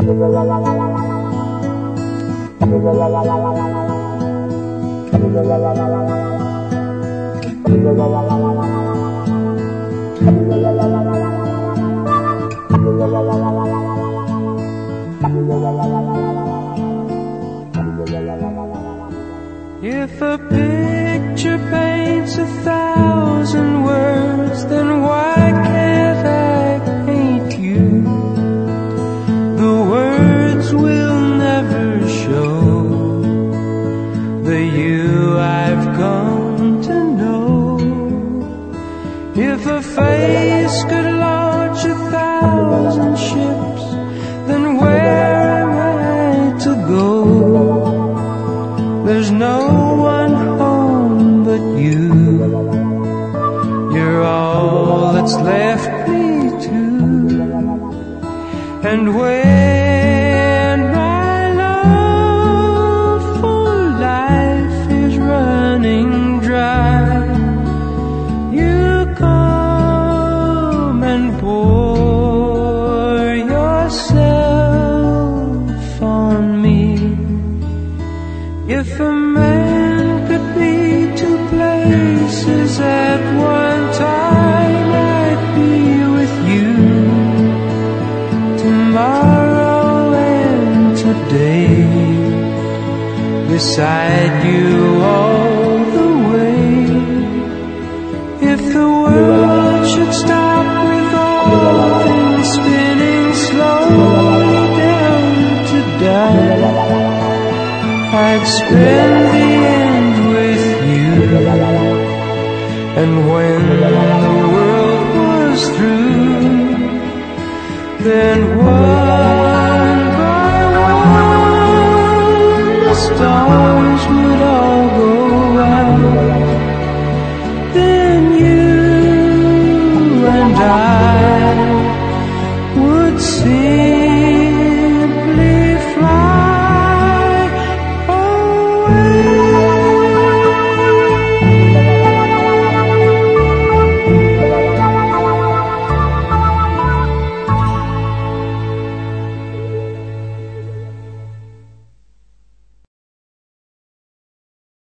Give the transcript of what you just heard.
If a picture paints 1,000 words, then why can't I paint you? The words will never show the you I've come to know. If a face could launch 1,000 ships, then where am I to go? There's no one home but you. You're all that's left me to. And when my love for life is running dry, you come and pour yourself on me. If a man could be 2 places at one time, I'd be with you tomorrow and today, beside you all the way. If the world should stop with all things spinning slowly down to die, I'd spend the end with you. And when the world was through, then what?